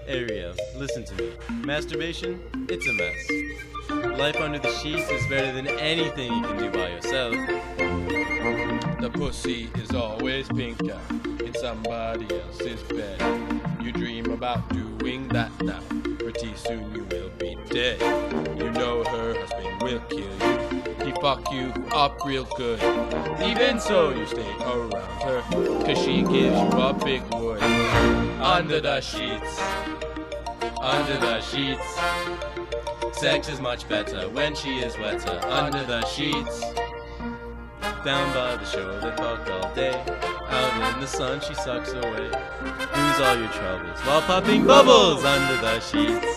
Ariel, listen to me. Masturbation, it's a mess. Life under the sheets is better than anything you can do by yourself. The pussy is always pinker in somebody else's bed. You dream about doing that now. Pretty soon you will be dead. You know her husband will kill you. He fuck you up real good. Even so, you stay around her, 'cause she gives you a big wood. Under the sheets, under the sheets. Sex is much better when she is wetter. Under the sheets. Down by the shore, they fuck all day. Out in the sun, she sucks away. Lose all your troubles while popping bubbles under the sheets.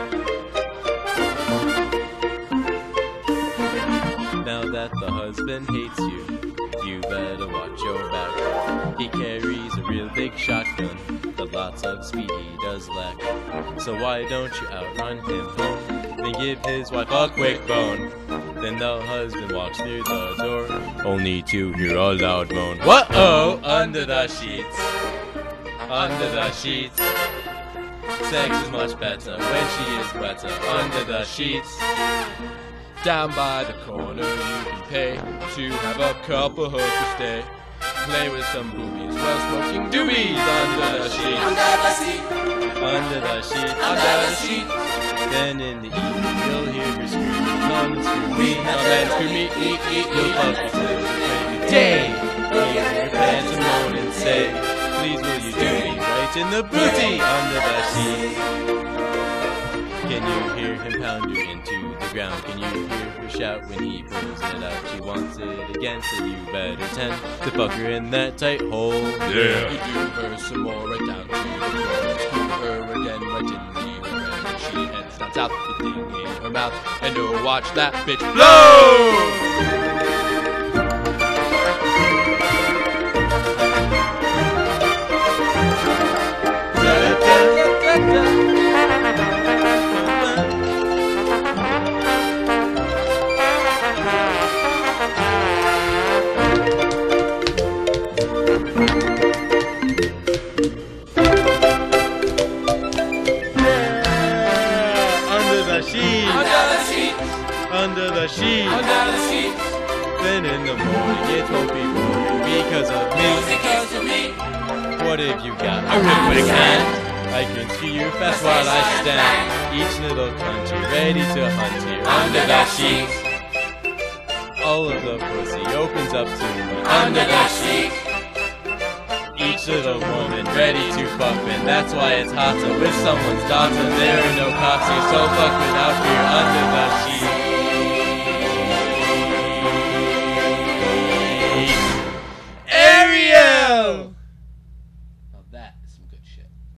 Now that the husband hates you, you better watch your back. He carries a real big shotgun, but lots of speed he does lack. So why don't you outrun him home, then give his wife a quick bone? Then the husband walks through the door, only to hear a loud moan. Whoa-oh! Under the sheets, under the sheets. Sex is much better when she is wetter. Under the sheets. Down by the corner you can pay to have a couple hookers stay. Play with some boobies while smoking doobies under the sheets. Under the sheet, Under the sheets. under the sheet. Then in the evening you'll hear her scream, come and screw me, Come and screw me, you'll fuck her till the break of day. Hear your pants and moan and say, please will you do me right in the booty under the sheets. Can you hear him pound her into the ground? Can you hear her shout when he pulls it out? She wants it again, so you better tend to fuck her in that tight hole. Yeah. You do her some more right down to the floor. Screw her again right in the river. And she heads down south with the thing in her mouth. And oh, watch that bitch blow! Under the sheets, Under the sheet, then in the morning it's won't be boring because of me. because of me. What have you got? A real quick hand. I can see you fast while I stand. Each little country ready to hunt here. Under the sheets, all of the pussy opens up to me. Under the sheet, Each little woman ready to fuck, and that's why it's hotter with someone's daughter. There are no cops here, so fuck without fear under the sheets.